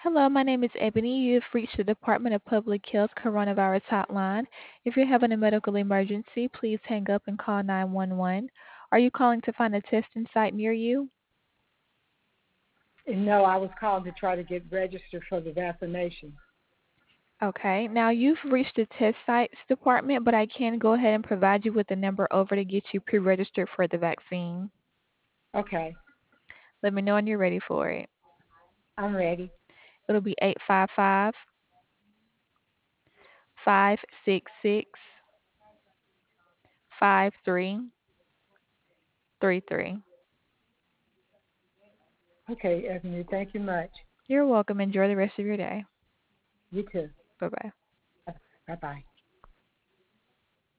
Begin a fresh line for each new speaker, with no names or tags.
Hello, my name is Ebony. You've reached the Department of Public Health Coronavirus Hotline. If you're having a medical emergency, please hang up and call 911. Are you calling to find a testing site near you?
No, I was called to try to get registered for the vaccination.
Okay, now you've reached the test sites department, but I can go ahead and provide you with the number over to get you pre-registered for the vaccine.
Okay,
Let me know when you're ready for it.
I'm ready.
It'll be 855-566-5333.
Okay, Ebony, thank you much.
You're welcome. Enjoy the rest of your day.
You too.
Bye-bye.
Bye bye.